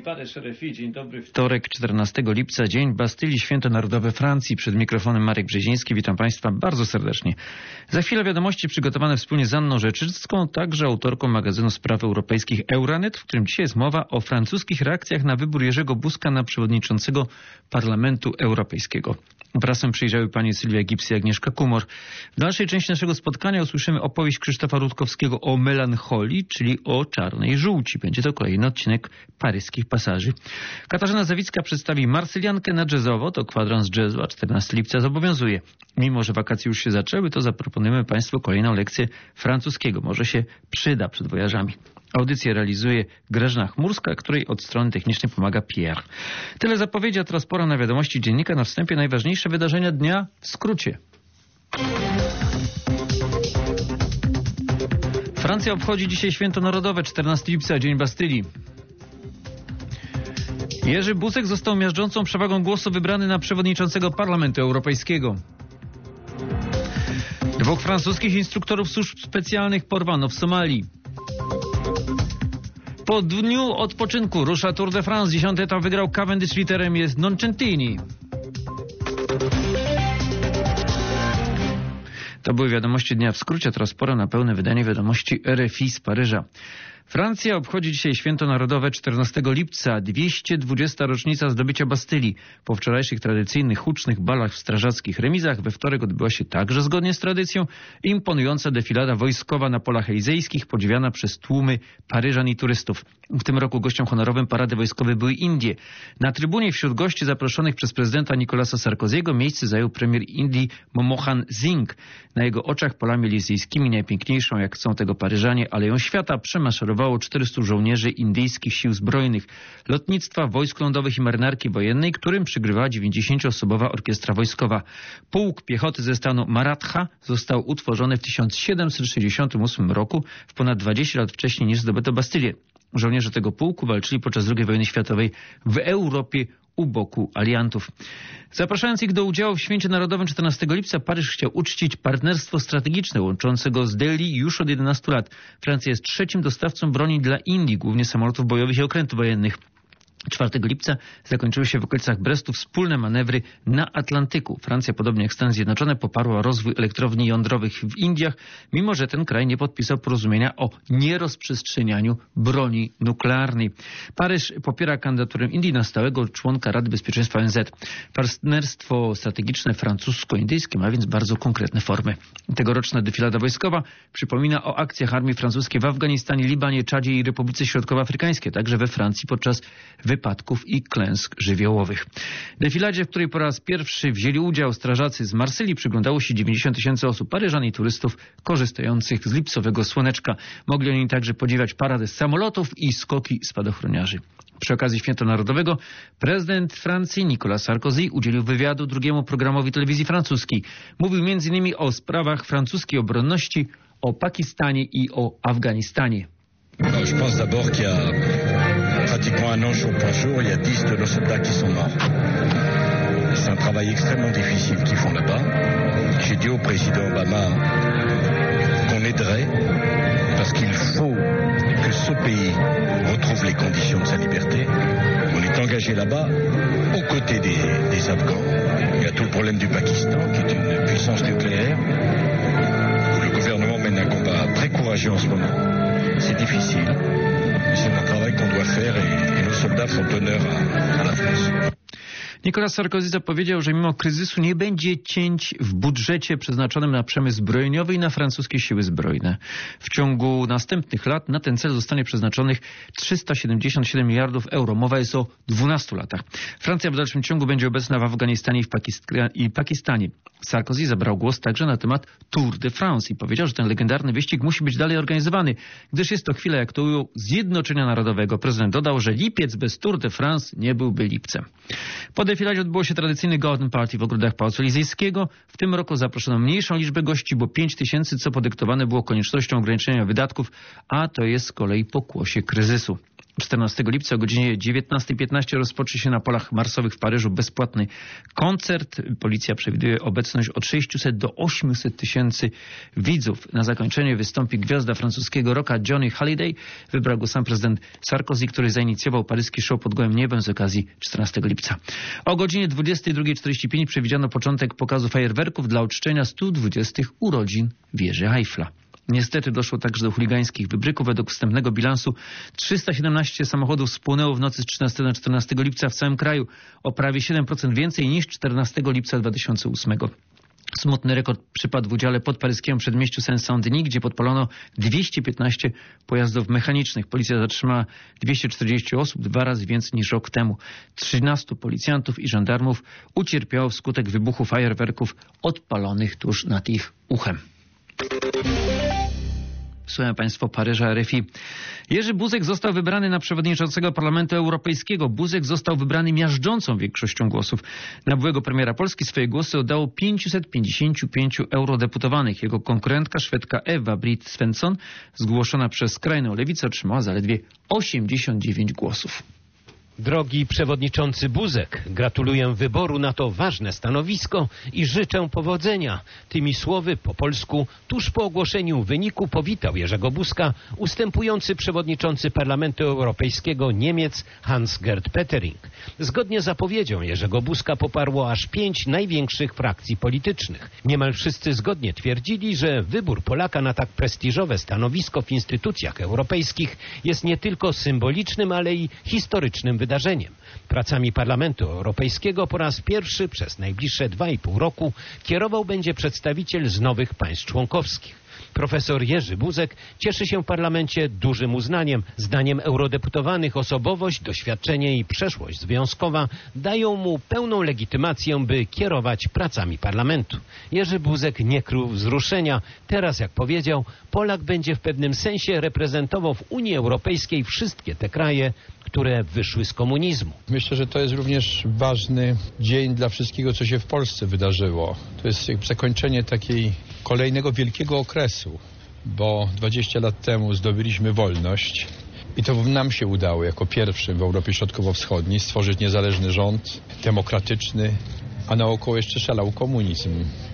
Paryż, RFI. Dzień dobry. Wtorek, 14 lipca, Dzień Bastylii, Święto Narodowe Francji. Przed mikrofonem Marek Brzeziński. Witam Państwa bardzo serdecznie. Za chwilę wiadomości przygotowane wspólnie z Anną Rzeczycką, także autorką magazynu spraw europejskich Euranet, w którym dzisiaj jest mowa o francuskich reakcjach na wybór Jerzego Buzka na przewodniczącego Parlamentu Europejskiego. Wrazem przyjrzały pani Sylwia Gips i Agnieszka Kumor. W dalszej części naszego spotkania usłyszymy opowieść Krzysztofa Rutkowskiego o melancholii, czyli o czarnej żółci. Będzie to kolejny odcinek paryskich pasaży. Katarzyna Zawicka przedstawi Marsyliankę na jazzowo. To kwadrans jazzu, a 14 lipca zobowiązuje. Mimo że wakacje już się zaczęły, to zaproponujemy Państwu kolejną lekcję francuskiego. Może się przyda przed wojażami. Audycję realizuje Grażyna Chmurska, której od strony technicznej pomaga Pierre. Tyle zapowiedzi, a teraz pora na wiadomości dziennika. Na wstępie najważniejsze wydarzenia dnia w skrócie. Francja obchodzi dzisiaj Święto Narodowe, 14 lipca, Dzień Bastylii. Jerzy Buzek został miażdżącą przewagą głosu wybrany na przewodniczącego Parlamentu Europejskiego. 2 francuskich instruktorów służb specjalnych porwano w Somalii. Po dniu odpoczynku rusza Tour de France. 10. etap wygrał Cavendish, liderem jest Nocentini. To były wiadomości dnia w skrócie, teraz pora na pełne wydanie wiadomości RFI z Paryża. Francja obchodzi dzisiaj Święto Narodowe 14 lipca, 220. rocznica zdobycia Bastylii. Po wczorajszych tradycyjnych hucznych balach w strażackich remizach we wtorek odbyła się także zgodnie z tradycją imponująca defilada wojskowa na polach elizejskich, podziwiana przez tłumy Paryżan i turystów. W tym roku gościem honorowym parady wojskowej były Indie. Na trybunie wśród gości zaproszonych przez prezydenta Nicolasa Sarkoziego miejsce zajął premier Indii Manmohan Singh. Na jego oczach polami elizejskimi, najpiękniejszą jak chcą tego Paryżanie, aleją świata, przemaszerowało 400 żołnierzy indyjskich sił zbrojnych, lotnictwa, wojsk lądowych i marynarki wojennej, którym przygrywała 90-osobowa orkiestra wojskowa. Pułk piechoty ze stanu Maratha został utworzony w 1768 roku, w ponad 20 lat wcześniej niż zdobyto Bastylię. Żołnierze tego pułku walczyli podczas II wojny światowej w Europie u boku aliantów. Zapraszając ich do udziału w Święcie Narodowym 14 lipca, Paryż chciał uczcić partnerstwo strategiczne łączące go z Delhi już od 11 lat. Francja jest 3. dostawcą broni dla Indii, głównie samolotów bojowych i okrętów wojennych. 4 lipca zakończyły się w okolicach Brestu wspólne manewry na Atlantyku. Francja, podobnie jak Stany Zjednoczone, poparła rozwój elektrowni jądrowych w Indiach, mimo że ten kraj nie podpisał porozumienia o nierozprzestrzenianiu broni nuklearnej. Paryż popiera kandydaturę Indii na stałego członka Rady Bezpieczeństwa ONZ. Partnerstwo strategiczne francusko-indyjskie ma więc bardzo konkretne formy. Tegoroczna defilada wojskowa przypomina o akcjach armii francuskiej w Afganistanie, Libanie, Czadzie i Republice Środkowoafrykańskiej, także we Francji podczas wypadków i klęsk żywiołowych. Defiladzie, w której po raz pierwszy wzięli udział strażacy z Marsylii, przyglądało się 90 000 osób, Paryżan i turystów korzystających z lipcowego słoneczka. Mogli oni także podziwiać paradę samolotów i skoki spadochroniarzy. Przy okazji Święta Narodowego prezydent Francji Nicolas Sarkozy udzielił wywiadu drugiemu programowi telewizji francuskiej. Mówił m.in. o sprawach francuskiej obronności, o Pakistanie i o Afganistanie. Je pense d'abord qu'il y a pratiquement un an jour pour jour, il y a 10 de nos soldats qui sont morts. C'est un travail extrêmement difficile qu'ils font là-bas. J'ai dit au président Obama qu'on aiderait parce qu'il faut que ce pays retrouve les conditions de sa liberté. On est engagé là-bas aux côtés des Afghans. Il y a tout le problème du Pakistan qui est une puissance nucléaire où le gouvernement mène un combat très courageux en ce moment. C'est difficile, mais c'est un travail qu'on doit faire et nos soldats font honneur à la France. Nicolas Sarkozy zapowiedział, że mimo kryzysu nie będzie cięć w budżecie przeznaczonym na przemysł zbrojeniowy i na francuskie siły zbrojne. W ciągu następnych lat na ten cel zostanie przeznaczonych 377 miliardów euro. Mowa jest o 12 latach. Francja w dalszym ciągu będzie obecna w Afganistanie i Pakistanie. Sarkozy zabrał głos także na temat Tour de France i powiedział, że ten legendarny wyścig musi być dalej organizowany, gdyż jest to chwila, jak to ujął, zjednoczenia narodowego. Prezydent dodał, że lipiec bez Tour de France nie byłby lipcem. Po defiladzie odbyło się tradycyjny Garden Party w ogrodach Pałacu Elizejskiego. W tym roku zaproszono mniejszą liczbę gości, bo 5 000, co podyktowane było koniecznością ograniczenia wydatków, a to jest z kolei pokłosie kryzysu. 14 lipca o godzinie 19:15 rozpocznie się na polach marsowych w Paryżu bezpłatny koncert. Policja przewiduje obecność od 600 do 800 tysięcy widzów. Na zakończenie wystąpi gwiazda francuskiego rocka Johnny Hallyday. Wybrał go sam prezydent Sarkozy, który zainicjował paryski show pod gołym niebem z okazji 14 lipca. O godzinie 22:45 przewidziano początek pokazu fajerwerków dla uczczenia 120 urodzin wieży Eiffla. Niestety doszło także do chuligańskich wybryków. Według wstępnego bilansu 317 samochodów spłonęło w nocy z 13 na 14 lipca w całym kraju. O prawie 7% więcej niż 14 lipca 2008. Smutny rekord przypadł w udziale pod paryskim przedmieściu Saint-Saint-Denis, gdzie podpalono 215 pojazdów mechanicznych. Policja zatrzymała 240 osób, 2 razy więcej niż rok temu. 13 policjantów i żandarmów ucierpiało wskutek wybuchu fajerwerków odpalonych tuż nad ich uchem. Słuchają Państwo Paryża RFI. Jerzy Buzek został wybrany na przewodniczącego Parlamentu Europejskiego. Buzek został wybrany miażdżącą większością głosów. Na byłego premiera Polski swoje głosy oddało 555 eurodeputowanych. Jego konkurentka Szwedka Eva Britt Svensson, zgłoszona przez skrajną lewicę, otrzymała zaledwie 89 głosów. Drogi przewodniczący Buzek, gratuluję wyboru na to ważne stanowisko i życzę powodzenia. Tymi słowy po polsku tuż po ogłoszeniu wyniku powitał Jerzego Buzka ustępujący przewodniczący Parlamentu Europejskiego Niemiec Hans-Gert Pöttering. Zgodnie z zapowiedzią Jerzego Buzka poparło aż 5 największych frakcji politycznych. Niemal wszyscy zgodnie twierdzili, że wybór Polaka na tak prestiżowe stanowisko w instytucjach europejskich jest nie tylko symbolicznym, ale i historycznym wydarzeniem. Pracami Parlamentu Europejskiego po raz pierwszy przez najbliższe 2,5 roku kierował będzie przedstawiciel z nowych państw członkowskich. Profesor Jerzy Buzek cieszy się w parlamencie dużym uznaniem. Zdaniem eurodeputowanych osobowość, doświadczenie i przeszłość związkowa dają mu pełną legitymację, by kierować pracami parlamentu. Jerzy Buzek nie krył wzruszenia. Teraz, jak powiedział, Polak będzie w pewnym sensie reprezentował w Unii Europejskiej wszystkie te kraje, które wyszły z komunizmu. Myślę, że to jest również ważny dzień dla wszystkiego, co się w Polsce wydarzyło. To jest zakończenie takiej kolejnego wielkiego okresu, bo 20 lat temu zdobyliśmy wolność i to nam się udało jako pierwszym w Europie Środkowo-Wschodniej stworzyć niezależny rząd, demokratyczny, a naokoło jeszcze szalał komunizm.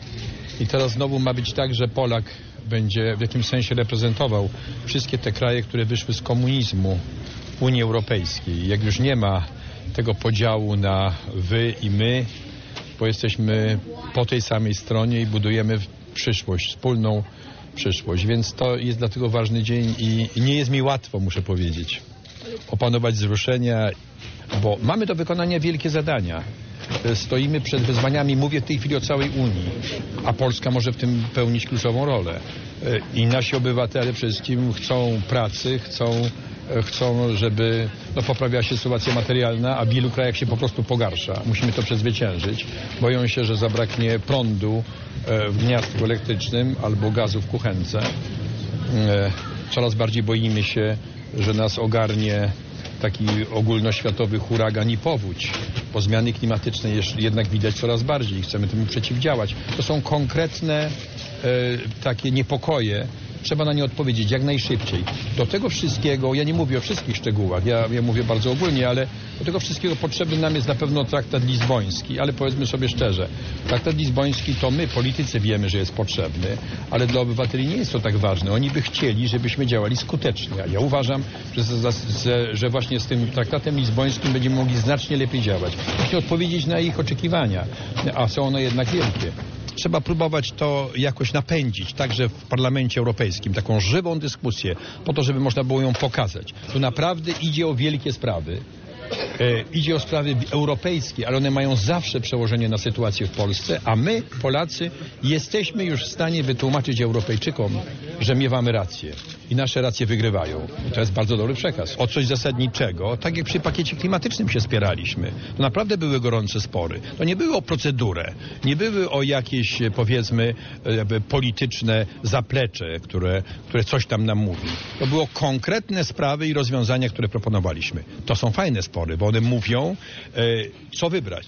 I teraz znowu ma być tak, że Polak będzie w jakimś sensie reprezentował wszystkie te kraje, które wyszły z komunizmu Unii Europejskiej. Jak już nie ma tego podziału na wy i my, bo jesteśmy po tej samej stronie i budujemy przyszłość, wspólną przyszłość. Więc to jest dlatego ważny dzień i nie jest mi łatwo, muszę powiedzieć, opanować wzruszenia, bo mamy do wykonania wielkie zadania. Stoimy przed wyzwaniami, mówię w tej chwili o całej Unii, a Polska może w tym pełnić kluczową rolę. I nasi obywatele przede wszystkim chcą pracy, chcą, żeby poprawiała się sytuacja materialna, a w wielu krajach się po prostu pogarsza. Musimy to przezwyciężyć. Boją się, że zabraknie prądu w gniazdku elektrycznym albo gazu w kuchence. Coraz bardziej boimy się, że nas ogarnie taki ogólnoświatowy huragan i powódź, bo zmiany klimatyczne jednak widać coraz bardziej i chcemy temu przeciwdziałać. To są konkretne takie niepokoje. Trzeba na nie odpowiedzieć jak najszybciej. Do tego wszystkiego, ja nie mówię o wszystkich szczegółach, ja mówię bardzo ogólnie, ale do tego wszystkiego potrzebny nam jest na pewno traktat lizboński, ale powiedzmy sobie szczerze, traktat lizboński to my, politycy, wiemy, że jest potrzebny, ale dla obywateli nie jest to tak ważne. Oni by chcieli, żebyśmy działali skutecznie. A ja uważam, że właśnie z tym traktatem lizbońskim będziemy mogli znacznie lepiej działać. Musimy odpowiedzieć na ich oczekiwania, a są one jednak wielkie. Trzeba próbować to jakoś napędzić, także w Parlamencie Europejskim, taką żywą dyskusję, po to, żeby można było ją pokazać. Tu naprawdę idzie o wielkie sprawy. Idzie o sprawy europejskie, ale one mają zawsze przełożenie na sytuację w Polsce, a my, Polacy, jesteśmy już w stanie wytłumaczyć Europejczykom, że miewamy rację i nasze racje wygrywają. I to jest bardzo dobry przekaz. O coś zasadniczego, tak jak przy pakiecie klimatycznym się spieraliśmy. To naprawdę były gorące spory. To nie było o procedurę, nie były o jakieś, powiedzmy, polityczne zaplecze, które coś tam nam mówi. To było konkretne sprawy i rozwiązania, które proponowaliśmy. To są fajne spory, bo one mówią, co wybrać.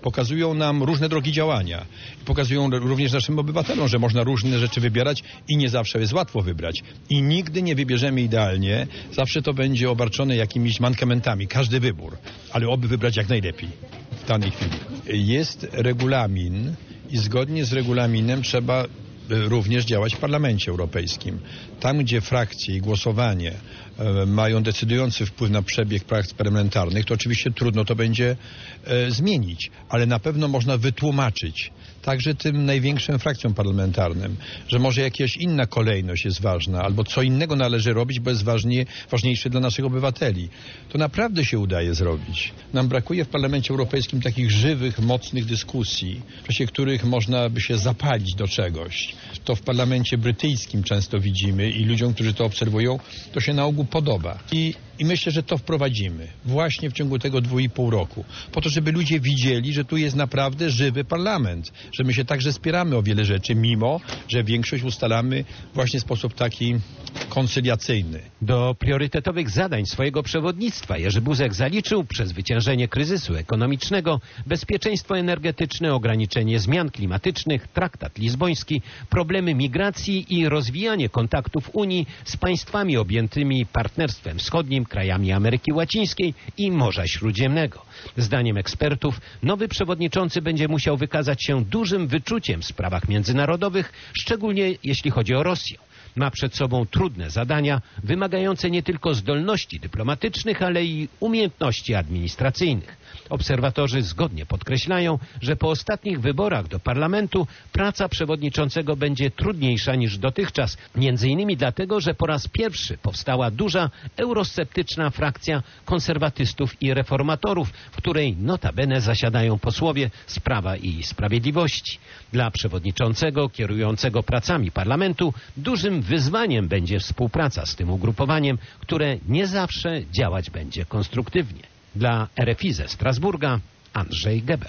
Pokazują nam różne drogi działania. Pokazują również naszym obywatelom, że można różne rzeczy wybierać i nie zawsze jest łatwo wybrać. I nigdy nie wybierzemy idealnie. Zawsze to będzie obarczone jakimiś mankamentami. Każdy wybór. Ale oby wybrać jak najlepiej w danej chwili. Jest regulamin i zgodnie z regulaminem trzeba również działać w Parlamencie Europejskim. Tam, gdzie frakcje i głosowanie mają decydujący wpływ na przebieg prac parlamentarnych, to oczywiście trudno to będzie zmienić, ale na pewno można wytłumaczyć także tym największym frakcjom parlamentarnym, że może jakaś inna kolejność jest ważna, albo co innego należy robić, bo jest ważniejsze dla naszych obywateli. To naprawdę się udaje zrobić. Nam brakuje w Parlamencie Europejskim takich żywych, mocnych dyskusji, w czasie których można by się zapalić do czegoś. To w Parlamencie Brytyjskim często widzimy i ludziom, którzy to obserwują, to się na ogół podoba. I myślę, że to wprowadzimy właśnie w ciągu tego 2,5 roku. Po to, żeby ludzie widzieli, że tu jest naprawdę żywy parlament. Że my się także spieramy o wiele rzeczy, mimo że większość ustalamy właśnie w sposób taki koncyliacyjny. Do priorytetowych zadań swojego przewodnictwa Jerzy Buzek zaliczył przezwyciężenie kryzysu ekonomicznego, bezpieczeństwo energetyczne, ograniczenie zmian klimatycznych, traktat lizboński, problemy migracji i rozwijanie kontaktów Unii z państwami objętymi partnerstwem wschodnim, krajami Ameryki Łacińskiej i Morza Śródziemnego. Zdaniem ekspertów nowy przewodniczący będzie musiał wykazać się dużym wyczuciem w sprawach międzynarodowych, szczególnie jeśli chodzi o Rosję. Ma przed sobą trudne zadania, wymagające nie tylko zdolności dyplomatycznych, ale i umiejętności administracyjnych. Obserwatorzy zgodnie podkreślają, że po ostatnich wyborach do parlamentu praca przewodniczącego będzie trudniejsza niż dotychczas. Między innymi dlatego, że po raz pierwszy powstała duża eurosceptyczna frakcja konserwatystów i reformatorów, w której notabene zasiadają posłowie z Prawa i Sprawiedliwości. Dla przewodniczącego kierującego pracami parlamentu dużym wyzwaniem będzie współpraca z tym ugrupowaniem, które nie zawsze działać będzie konstruktywnie. Dla RFI ze Strasburga Andrzej Geber.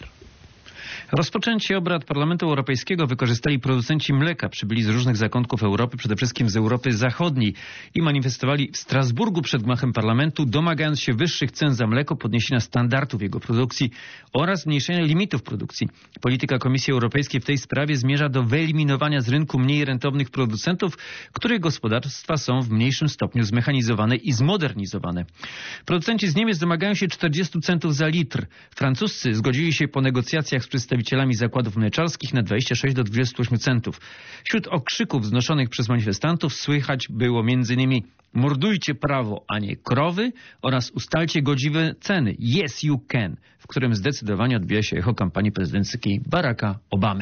Rozpoczęcie obrad Parlamentu Europejskiego wykorzystali producenci mleka. Przybyli z różnych zakątków Europy, przede wszystkim z Europy Zachodniej i manifestowali w Strasburgu przed gmachem parlamentu, domagając się wyższych cen za mleko, podniesienia standardów jego produkcji oraz zmniejszenia limitów produkcji. Polityka Komisji Europejskiej w tej sprawie zmierza do wyeliminowania z rynku mniej rentownych producentów, których gospodarstwa są w mniejszym stopniu zmechanizowane i zmodernizowane. Producenci z Niemiec domagają się 40 centów za litr. Francuscy zgodzili się po negocjacjach z przedstawicielami zakładów mleczarskich na 26 do 28 centów. Wśród okrzyków wznoszonych przez manifestantów słychać było m.in. mordujcie prawo, a nie krowy oraz ustalcie godziwe ceny. Yes, you can, w którym zdecydowanie odbija się echo kampanii prezydenckiej Baracka Obamy.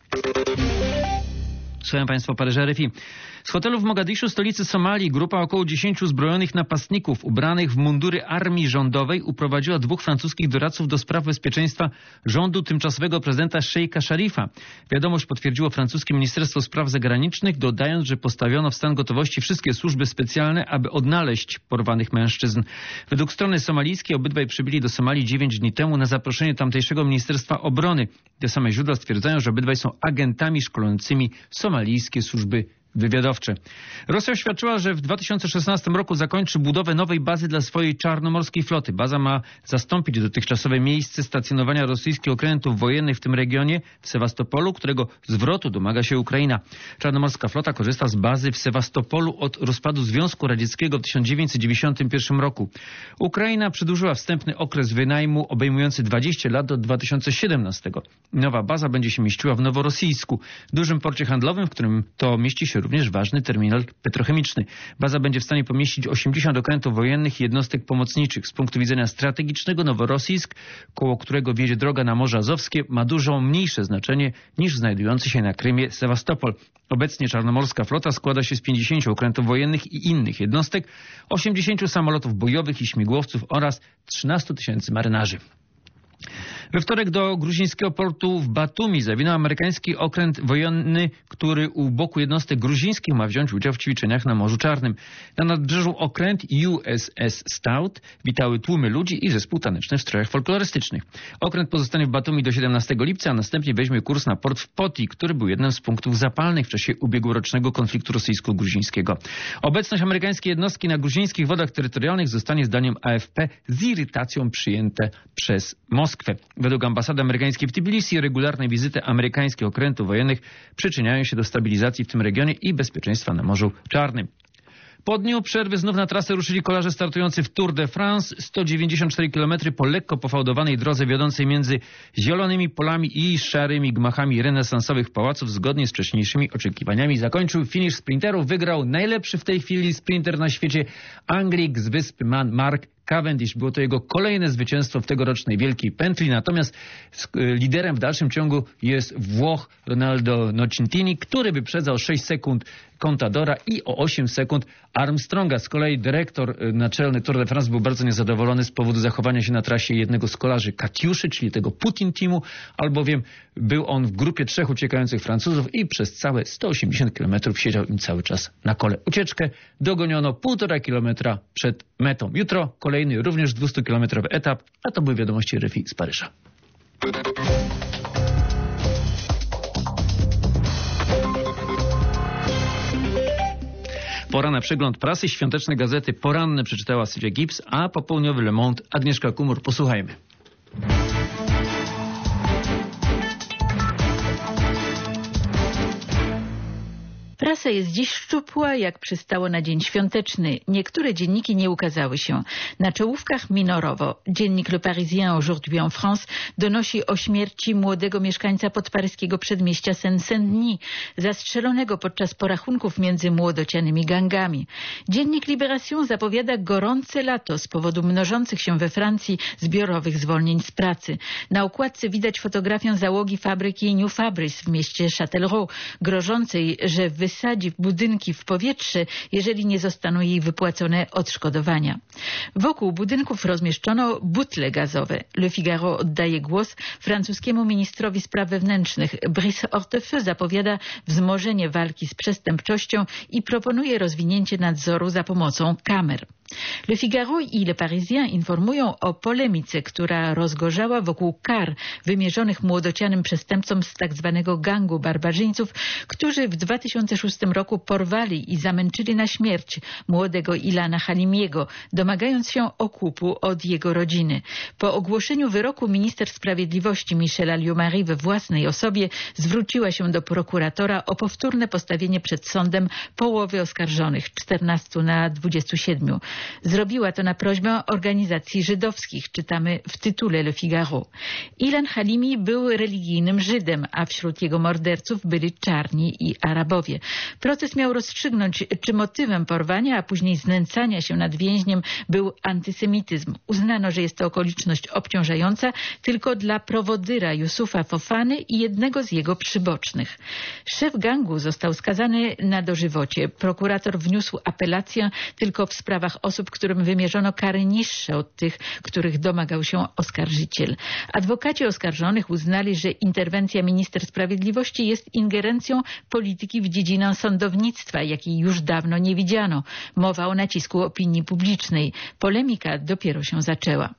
Słucham Państwa, Paryża RFI. Z hotelu w Mogadiszu, stolicy Somalii, grupa około 10 zbrojonych napastników ubranych w mundury armii rządowej uprowadziła 2 francuskich doradców do spraw bezpieczeństwa rządu tymczasowego prezydenta Szejka Szarifa. Wiadomość potwierdziło francuskie Ministerstwo Spraw Zagranicznych, dodając, że postawiono w stan gotowości wszystkie służby specjalne, aby odnaleźć porwanych mężczyzn. Według strony somalijskiej obydwaj przybyli do Somalii 9 dni temu na zaproszenie tamtejszego Ministerstwa Obrony. Te same źródła stwierdzają, że obydwaj są agentami szkolącymi somalijskie służby wywiadowcze. Rosja oświadczyła, że w 2016 roku zakończy budowę nowej bazy dla swojej czarnomorskiej floty. Baza ma zastąpić dotychczasowe miejsce stacjonowania rosyjskich okrętów wojennych w tym regionie, w Sewastopolu, którego zwrotu domaga się Ukraina. Czarnomorska flota korzysta z bazy w Sewastopolu od rozpadu Związku Radzieckiego w 1991 roku. Ukraina przedłużyła wstępny okres wynajmu obejmujący 20 lat do 2017. Nowa baza będzie się mieściła w Noworossijsku, dużym porcie handlowym, w którym to mieści się również ważny terminal petrochemiczny. Baza będzie w stanie pomieścić 80 okrętów wojennych i jednostek pomocniczych. Z punktu widzenia strategicznego Noworossijsk, koło którego wiedzie droga na Morze Azowskie, ma dużo mniejsze znaczenie niż znajdujący się na Krymie Sewastopol. Obecnie czarnomorska flota składa się z 50 okrętów wojennych i innych jednostek, 80 samolotów bojowych i śmigłowców oraz 13 000 marynarzy. We wtorek do gruzińskiego portu w Batumi zawinął amerykański okręt wojenny, który u boku jednostek gruzińskich ma wziąć udział w ćwiczeniach na Morzu Czarnym. Na nadbrzeżu okręt USS Stout witały tłumy ludzi i zespół taneczny w strojach folklorystycznych. Okręt pozostanie w Batumi do 17 lipca, a następnie weźmie kurs na port w Poti, który był jednym z punktów zapalnych w czasie ubiegłorocznego konfliktu rosyjsko-gruzińskiego. Obecność amerykańskiej jednostki na gruzińskich wodach terytorialnych zostanie zdaniem AFP z irytacją przyjęte przez Moskwę. Według ambasady amerykańskiej w Tbilisi regularne wizyty amerykańskich okrętów wojennych przyczyniają się do stabilizacji w tym regionie i bezpieczeństwa na Morzu Czarnym. Po dniu przerwy znów na trasę ruszyli kolarze startujący w Tour de France. 194 km po lekko pofałdowanej drodze wiodącej między zielonymi polami i szarymi gmachami renesansowych pałaców zgodnie z wcześniejszymi oczekiwaniami zakończył finisz sprinterów. Wygrał najlepszy w tej chwili sprinter na świecie, Anglik z wyspy Man, Mark Cavendish. Było to jego kolejne zwycięstwo w tegorocznej Wielkiej Pętli, natomiast liderem w dalszym ciągu jest Włoch Ronaldo Nocentini, który wyprzedzał 6 sekund Contadora i o 8 sekund Armstronga. Z kolei dyrektor naczelny Tour de France był bardzo niezadowolony z powodu zachowania się na trasie jednego z kolarzy Katiuszy, czyli tego Putin Teamu, albowiem był on w grupie 3 uciekających Francuzów i przez całe 180 km siedział im cały czas na kole. Ucieczkę dogoniono 1,5 kilometra przed metą. Jutro kolejny również 200-kilometrowy etap, a to były wiadomości RFI z Paryża. Pora na przegląd prasy. Świąteczne gazety poranne przeczytała Sylwia Gibbs, a popołudniowy Le Monde Agnieszka Kumur. Posłuchajmy. Prasa jest dziś szczupła, jak przystało na dzień świąteczny. Niektóre dzienniki nie ukazały się. Na czołówkach minorowo. Dziennik Le Parisien Aujourd'hui en France donosi o śmierci młodego mieszkańca podparyskiego przedmieścia Seine-Saint-Denis, zastrzelonego podczas porachunków między młodocianymi gangami. Dziennik Libération zapowiada gorące lato z powodu mnożących się we Francji zbiorowych zwolnień z pracy. Na okładce widać fotografię załogi fabryki New Fabrice w mieście Châtellerault, grożącej, że wysadzi budynki w powietrze, jeżeli nie zostaną jej wypłacone odszkodowania. Wokół budynków rozmieszczono butle gazowe. Le Figaro oddaje głos francuskiemu ministrowi spraw wewnętrznych. Brice Hortefeux zapowiada wzmożenie walki z przestępczością i proponuje rozwinięcie nadzoru za pomocą kamer. Le Figaro i Le Parisien informują o polemice, która rozgorzała wokół kar wymierzonych młodocianym przestępcom z tzw. gangu barbarzyńców, którzy w 2006 roku porwali i zamęczyli na śmierć młodego Ilana Halimiego, domagając się okupu od jego rodziny. Po ogłoszeniu wyroku minister sprawiedliwości Michela Liu-Marie we własnej osobie zwróciła się do prokuratora o powtórne postawienie przed sądem połowy oskarżonych, 14 na 27. Zrobiła to na prośbę organizacji żydowskich, czytamy w tytule Le Figaro. Ilan Halimi był religijnym Żydem, a wśród jego morderców byli czarni i Arabowie. Proces miał rozstrzygnąć, czy motywem porwania, a później znęcania się nad więźniem był antysemityzm. Uznano, że jest to okoliczność obciążająca tylko dla prowodyra Yusufa Fofany i jednego z jego przybocznych. Szef gangu został skazany na dożywocie. Prokurator wniósł apelację tylko w sprawach osób, którym wymierzono kary niższe od tych, których domagał się oskarżyciel. Adwokaci oskarżonych uznali, że interwencja minister sprawiedliwości jest ingerencją polityki w dziedzinę sądownictwa, jakiej już dawno nie widziano. Mowa o nacisku opinii publicznej. Polemika dopiero się zaczęła.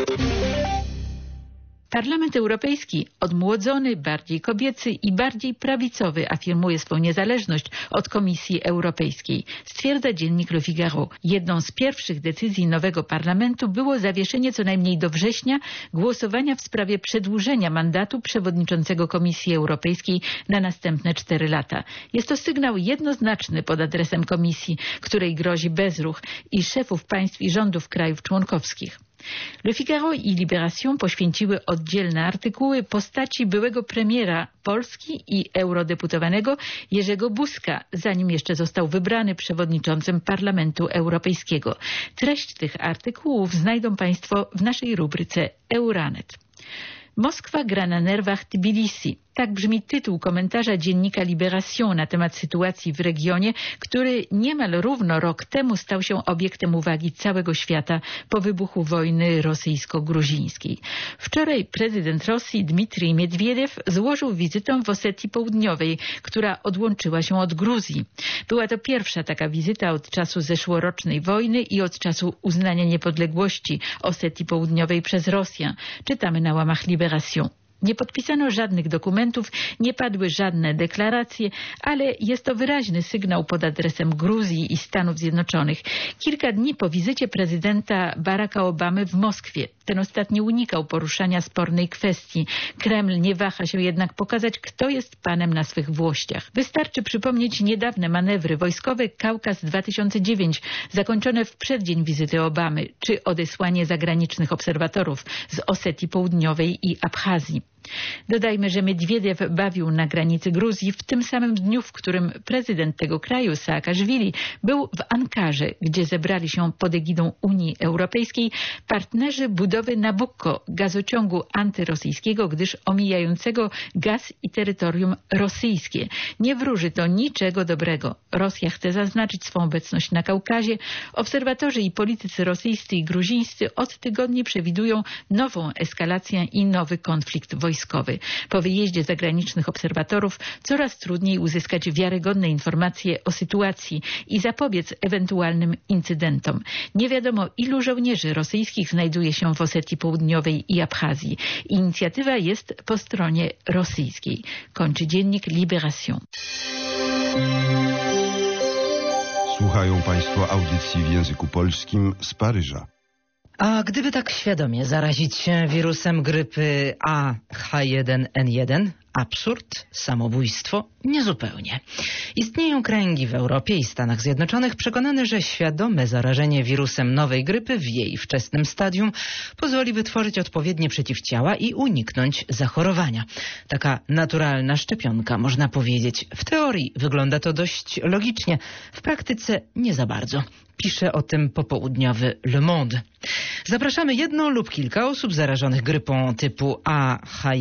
Parlament Europejski, odmłodzony, bardziej kobiecy i bardziej prawicowy, afirmuje swą niezależność od Komisji Europejskiej, stwierdza dziennik Le Figaro. Jedną z pierwszych decyzji nowego parlamentu było zawieszenie co najmniej do września głosowania w sprawie przedłużenia mandatu przewodniczącego Komisji Europejskiej na następne 4 lata. Jest to sygnał jednoznaczny pod adresem Komisji, której grozi bezruch i szefów państw i rządów krajów członkowskich. Le Figaro i Libération poświęciły oddzielne artykuły postaci byłego premiera Polski i eurodeputowanego Jerzego Buzka, zanim jeszcze został wybrany przewodniczącym Parlamentu Europejskiego. Treść tych artykułów znajdą Państwo w naszej rubryce Euranet. Moskwa gra na nerwach Tbilisi. Tak brzmi tytuł komentarza dziennika Libération na temat sytuacji w regionie, który niemal równo rok temu stał się obiektem uwagi całego świata po wybuchu wojny rosyjsko-gruzińskiej. Wczoraj prezydent Rosji Dmitrij Miedwiediew złożył wizytę w Osetii Południowej, która odłączyła się od Gruzji. Była to pierwsza taka wizyta od czasu zeszłorocznej wojny i od czasu uznania niepodległości Osetii Południowej przez Rosję. Czytamy na łamach Libération. Nie podpisano żadnych dokumentów, nie padły żadne deklaracje, ale jest to wyraźny sygnał pod adresem Gruzji i Stanów Zjednoczonych. Kilka dni po wizycie prezydenta Baracka Obamy w Moskwie. Ten ostatni unikał poruszania spornej kwestii. Kreml nie waha się jednak pokazać, kto jest panem na swych włościach. Wystarczy przypomnieć niedawne manewry wojskowe Kaukaz 2009, zakończone w przeddzień wizyty Obamy, czy odesłanie zagranicznych obserwatorów z Osetii Południowej i Abchazji. Dodajmy, że Miedwiediew bawił na granicy Gruzji w tym samym dniu, w którym prezydent tego kraju, Saakaszwili, był w Ankarze, gdzie zebrali się pod egidą Unii Europejskiej partnerzy budowy Nabucco, gazociągu antyrosyjskiego, gdyż omijającego gaz i terytorium rosyjskie. Nie wróży to niczego dobrego. Rosja chce zaznaczyć swą obecność na Kaukazie. Obserwatorzy i politycy rosyjscy i gruzińscy od tygodni przewidują nową eskalację i nowy konflikt wojskowy. Po wyjeździe zagranicznych obserwatorów coraz trudniej uzyskać wiarygodne informacje o sytuacji i zapobiec ewentualnym incydentom. Nie wiadomo, ilu żołnierzy rosyjskich znajduje się w Osetii Południowej i Abchazji. Inicjatywa jest po stronie rosyjskiej. Kończy dziennik Libération. Słuchają Państwo audycji w języku polskim z Paryża. A gdyby tak świadomie zarazić się wirusem grypy A H1N1, absurd, samobójstwo? Niezupełnie. Istnieją kręgi w Europie i Stanach Zjednoczonych przekonane, że świadome zarażenie wirusem nowej grypy w jej wczesnym stadium pozwoli wytworzyć odpowiednie przeciwciała i uniknąć zachorowania. Taka naturalna szczepionka, można powiedzieć. W teorii wygląda to dość logicznie, w praktyce nie za bardzo. Pisze o tym popołudniowy Le Monde. Zapraszamy jedną lub kilka osób zarażonych grypą typu A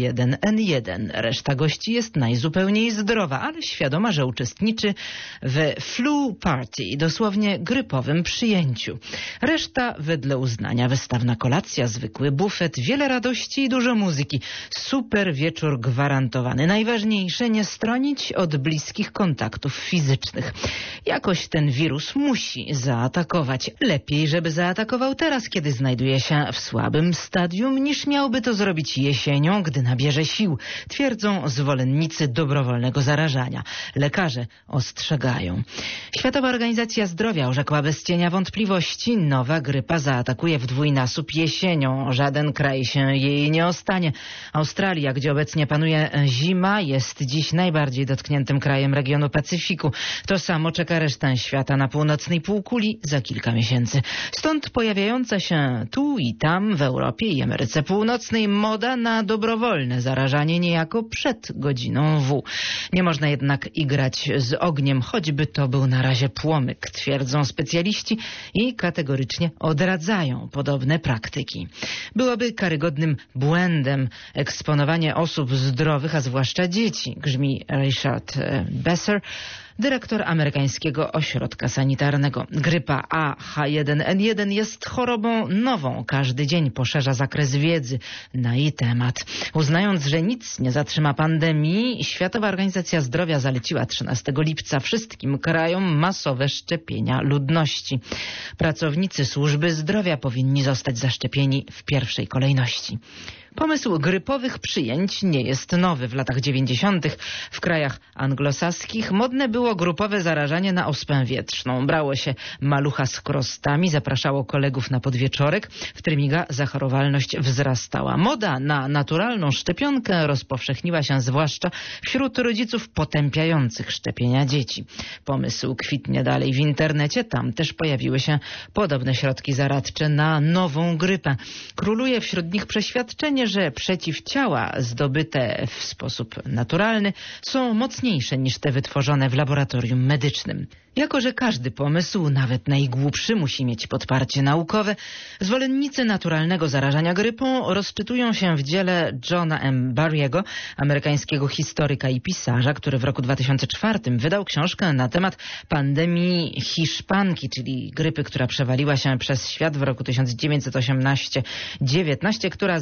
H1N1. Reszta gości jest najzupełniej zdrowa, ale świadoma, że uczestniczy w flu party, dosłownie grypowym przyjęciu. Reszta wedle uznania wystawna kolacja, zwykły bufet, wiele radości i dużo muzyki. Super wieczór gwarantowany. Najważniejsze nie stronić od bliskich kontaktów fizycznych. Jakoś ten wirus musi zaatakować. Lepiej, żeby zaatakował teraz, kiedy znajduje się w słabym stadium, niż miałby to zrobić jesienią, gdy nabierze sił, twierdzą zwolennicy dobrowolnego zarażania. Lekarze ostrzegają. Światowa Organizacja Zdrowia orzekła bez cienia wątpliwości, nowa grypa zaatakuje w dwójnasób jesienią. Żaden kraj się jej nie ostanie. Australia, gdzie obecnie panuje zima, jest dziś najbardziej dotkniętym krajem regionu Pacyfiku. To samo czeka resztę świata na północnej półkuli za kilka miesięcy. Stąd pojawiająca się tu i tam w Europie i Ameryce Północnej moda na dobrowolne zarażanie niejako przed godziną W. Nie można jednak igrać z ogniem, choćby to był na razie płomyk, twierdzą specjaliści i kategorycznie odradzają podobne praktyki. Byłoby karygodnym błędem eksponowanie osób zdrowych, a zwłaszcza dzieci, grzmi Richard Besser, dyrektor amerykańskiego ośrodka sanitarnego. Grypa A H1N1 jest chorobą nową. Każdy dzień poszerza zakres wiedzy na jej temat. Uznając, że nic nie zatrzyma pandemii, Światowa Organizacja Zdrowia zaleciła 13 lipca wszystkim krajom masowe szczepienia ludności. Pracownicy służby zdrowia powinni zostać zaszczepieni w pierwszej kolejności. Pomysł grypowych przyjęć nie jest nowy. W latach 90. w krajach anglosaskich modne było grupowe zarażanie na ospę wietrzną. Brało się malucha z krostami, zapraszało kolegów na podwieczorek. W Trymiga zachorowalność wzrastała. Moda na naturalną szczepionkę rozpowszechniła się zwłaszcza wśród rodziców potępiających szczepienia dzieci. Pomysł kwitnie dalej w internecie. Tam też pojawiły się podobne środki zaradcze na nową grypę. Króluje wśród nich przeświadczenie, że przeciwciała zdobyte w sposób naturalny są mocniejsze niż te wytworzone w laboratorium medycznym. Jako że każdy pomysł, nawet najgłupszy, musi mieć podparcie naukowe, zwolennicy naturalnego zarażania grypą rozczytują się w dziele Johna M. Barry'ego, amerykańskiego historyka i pisarza, który w roku 2004 wydał książkę na temat pandemii hiszpanki, czyli grypy, która przewaliła się przez świat w roku 1918-19, która zebrała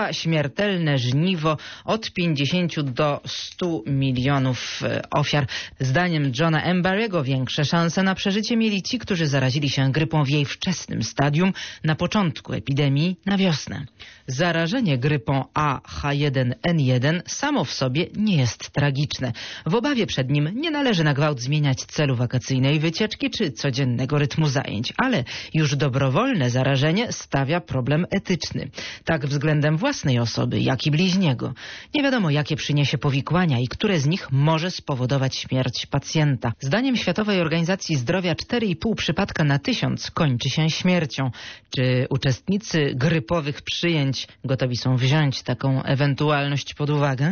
trwa śmiertelne żniwo od 50 do 100 milionów ofiar. Zdaniem Johna M. Barry'ego większe szanse na przeżycie mieli ci, którzy zarazili się grypą w jej wczesnym stadium na początku epidemii na wiosnę. Zarażenie grypą AH1N1 samo w sobie nie jest tragiczne. W obawie przed nim nie należy na gwałt zmieniać celu wakacyjnej wycieczki czy codziennego rytmu zajęć, ale już dobrowolne zarażenie stawia problem etyczny. Tak względem własnej osoby, jak i bliźniego. Nie wiadomo, jakie przyniesie powikłania i które z nich może spowodować śmierć pacjenta. Zdaniem Światowej Organizacji Zdrowia 4,5 przypadka na 1000 kończy się śmiercią. Czy uczestnicy grypowych przyjęć gotowi są wziąć taką ewentualność pod uwagę?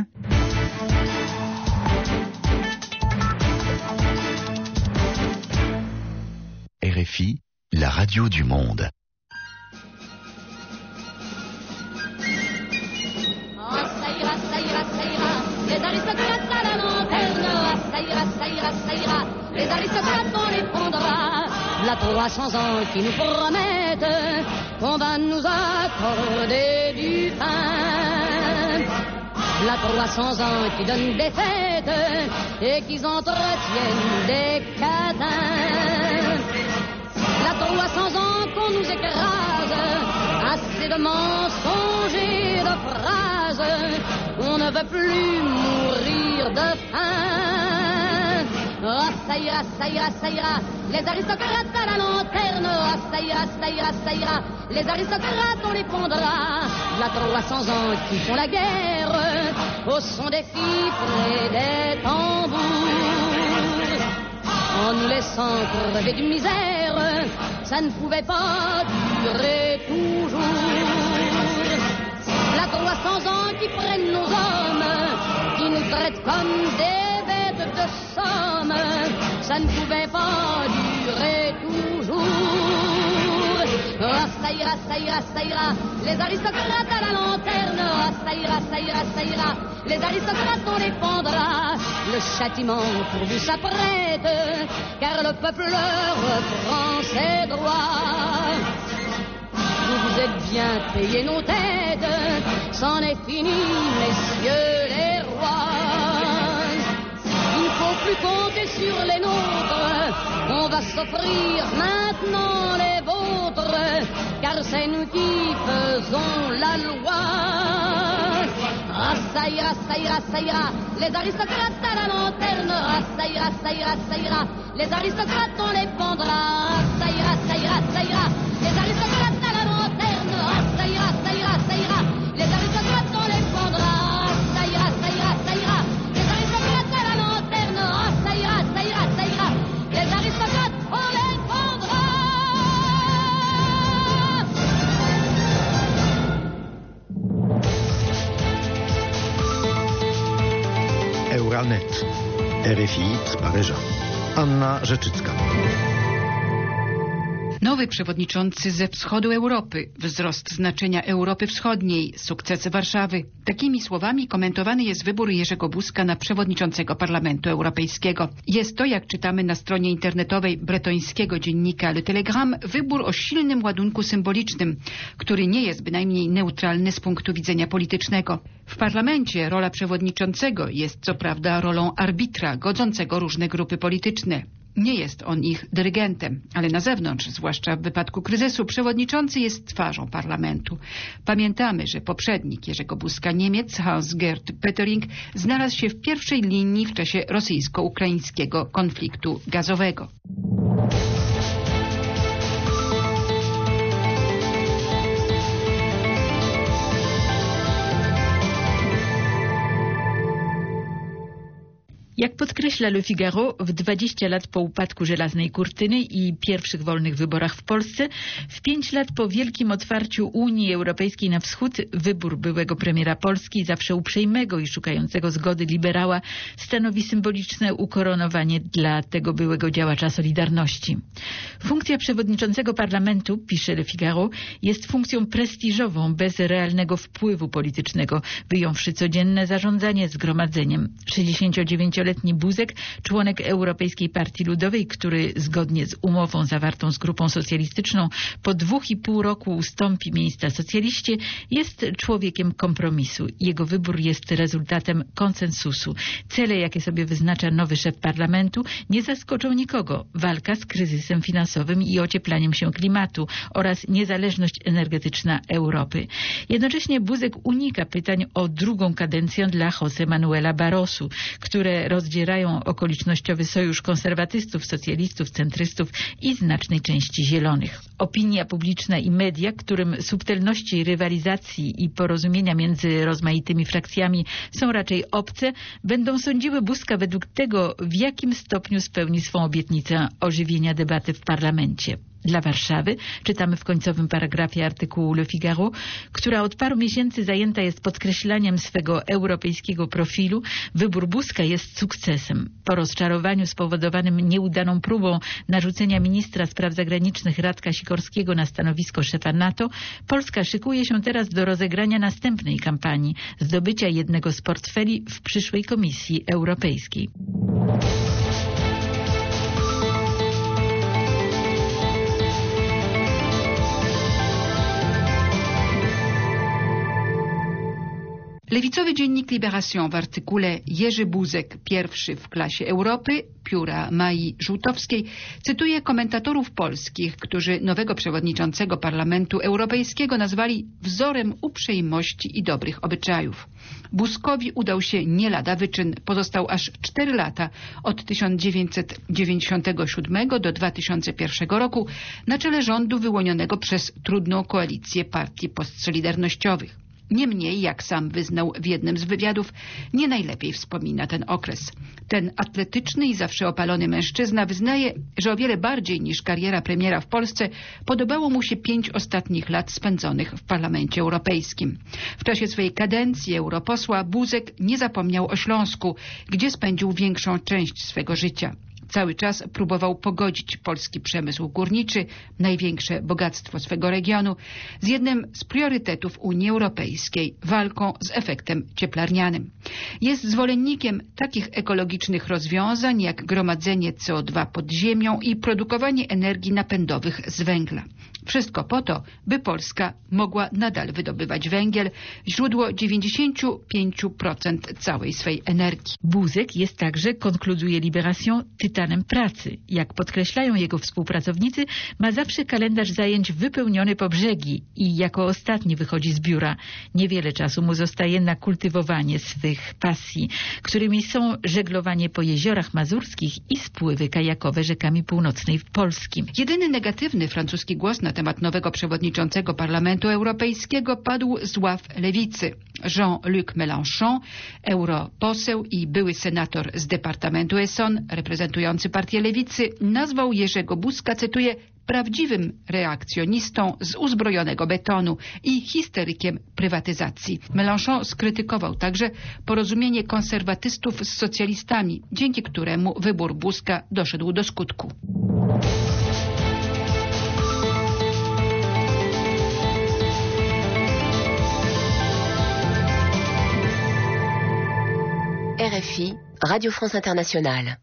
RFI, la radio du monde. Les aristocrates à la lanterne, ça ira, les aristocrates on les prendra. La 300 ans qui nous promettent qu'on va nous accorder du pain. La 300 ans qui donnent des fêtes et qui entretiennent des cadins. La 300 ans qu'on nous écrase, assez de mensonges et de phrases, on ne veut plus mourir de faim. Oh, ça ira, ça ira, ça ira, les aristocrates à la lanterne. Oh, ça ira, ça ira, ça ira, les aristocrates on les pondra. La 300 ans qui font la guerre au son des fifres et des tambours, en nous laissant crever de misère, ça ne pouvait pas durer toujours. La 300 ans qui prennent nos hommes, qui nous traitent comme des bêtes de somme, ça ne pouvait pas durer toujours. Oh, ça ira, ça ira, ça ira, les aristocrates à la lanterne. Oh, ça ira, ça ira, ça ira, les aristocrates on les pendra. Le châtiment pour vous s'apprête, car le peuple reprend ses droits. Vous êtes bien payés nos têtes, c'en est fini, messieurs les rois. Il ne faut plus compter sur les nôtres, on va s'offrir maintenant les vôtres, car c'est nous qui faisons la loi. Ah, ça ira, ça ira, ça ira, les aristocrates à la lanterne. Ah, ça ira, ça ira, ça ira, les aristocrates on les pendra. Ah, ça ira, ça ira, ça ira, les aristocrates à la lanterne. Ah, ça ira, ça ira, ça ira, les aristocrates on les pendra. Ah, ça ira, ça ira, ça ira, les aristocrates à la lanterne. Ah, ça ira, ça ira, ça ira, les aristocrates on les pendra. Euranet. RFI z Paryża. Anna Rzeczycka. Nowy przewodniczący ze wschodu Europy, wzrost znaczenia Europy Wschodniej, sukcesy Warszawy. Takimi słowami komentowany jest wybór Jerzego Buzka na przewodniczącego Parlamentu Europejskiego. Jest to, jak czytamy na stronie internetowej bretońskiego dziennika Le Telegram, wybór o silnym ładunku symbolicznym, który nie jest bynajmniej neutralny z punktu widzenia politycznego. W parlamencie rola przewodniczącego jest co prawda rolą arbitra, godzącego różne grupy polityczne. Nie jest on ich dyrygentem, ale na zewnątrz, zwłaszcza w wypadku kryzysu, przewodniczący jest twarzą parlamentu. Pamiętamy, że poprzednik Jerzego Buzka, Niemiec, Hans-Gert Pöttering, znalazł się w pierwszej linii w czasie rosyjsko-ukraińskiego konfliktu gazowego. Jak podkreśla Le Figaro, w 20 lat po upadku żelaznej kurtyny i pierwszych wolnych wyborach w Polsce, w 5 lat po wielkim otwarciu Unii Europejskiej na wschód, wybór byłego premiera Polski, zawsze uprzejmego i szukającego zgody liberała, stanowi symboliczne ukoronowanie dla tego byłego działacza Solidarności. Funkcja przewodniczącego parlamentu, pisze Le Figaro, jest funkcją prestiżową, bez realnego wpływu politycznego, wyjąwszy codzienne zarządzanie zgromadzeniem. 69 50-letni Buzek, członek Europejskiej Partii Ludowej, który zgodnie z umową zawartą z grupą socjalistyczną po 2,5 roku ustąpi miejsca socjaliście, jest człowiekiem kompromisu. Jego wybór jest rezultatem konsensusu. Cele, jakie sobie wyznacza nowy szef parlamentu, nie zaskoczą nikogo. Walka z kryzysem finansowym i ocieplaniem się klimatu oraz niezależność energetyczna Europy. Jednocześnie Buzek unika pytań o drugą kadencję dla José Manuela Barroso, które rozdzierają okolicznościowy sojusz konserwatystów, socjalistów, centrystów i znacznej części zielonych. Opinia publiczna i media, którym subtelności rywalizacji i porozumienia między rozmaitymi frakcjami są raczej obce, będą sądziły Buzka według tego, w jakim stopniu spełni swą obietnicę ożywienia debaty w parlamencie. Dla Warszawy, czytamy w końcowym paragrafie artykułu Le Figaro, która od paru miesięcy zajęta jest podkreślaniem swego europejskiego profilu, wybór Buzka jest sukcesem. Po rozczarowaniu spowodowanym nieudaną próbą narzucenia ministra spraw zagranicznych Radka Sikorskiego na stanowisko szefa NATO, Polska szykuje się teraz do rozegrania następnej kampanii, zdobycia jednego z portfeli w przyszłej Komisji Europejskiej. Lewicowy dziennik Libération w artykule Jerzy Buzek, pierwszy w klasie Europy, pióra Mai Żółtowskiej, cytuje komentatorów polskich, którzy nowego przewodniczącego Parlamentu Europejskiego nazwali wzorem uprzejmości i dobrych obyczajów. Buzkowi udał się nie lada wyczyn. Pozostał aż 4 lata od 1997 do 2001 roku na czele rządu wyłonionego przez trudną koalicję partii postsolidarnościowych. Niemniej, jak sam wyznał w jednym z wywiadów, nie najlepiej wspomina ten okres. Ten atletyczny i zawsze opalony mężczyzna wyznaje, że o wiele bardziej niż kariera premiera w Polsce podobało mu się 5 ostatnich lat spędzonych w Parlamencie Europejskim. W czasie swojej kadencji europosła Buzek nie zapomniał o Śląsku, gdzie spędził większą część swego życia. Cały czas próbował pogodzić polski przemysł górniczy, największe bogactwo swego regionu, z jednym z priorytetów Unii Europejskiej, walką z efektem cieplarnianym. Jest zwolennikiem takich ekologicznych rozwiązań jak gromadzenie CO2 pod ziemią i produkowanie energii napędowych z węgla. Wszystko po to, by Polska mogła nadal wydobywać węgiel, źródło 95% całej swej energii. Buzek jest także, konkluduje Libération, tytanem pracy. Jak podkreślają jego współpracownicy, ma zawsze kalendarz zajęć wypełniony po brzegi i jako ostatni wychodzi z biura. Niewiele czasu mu zostaje na kultywowanie swych pasji, którymi są żeglowanie po jeziorach mazurskich i spływy kajakowe rzekami północnej Polski. Jedyny negatywny francuski głos na temat nowego przewodniczącego Parlamentu Europejskiego padł z ław lewicy. Jean-Luc Mélenchon, europoseł i były senator z departamentu Essonne, reprezentujący partię lewicy, nazwał Jerzego Buzka, cytuję, prawdziwym reakcjonistą z uzbrojonego betonu i histerykiem prywatyzacji. Mélenchon skrytykował także porozumienie konserwatystów z socjalistami, dzięki któremu wybór Buzka doszedł do skutku. RFI, Radio France Internationale.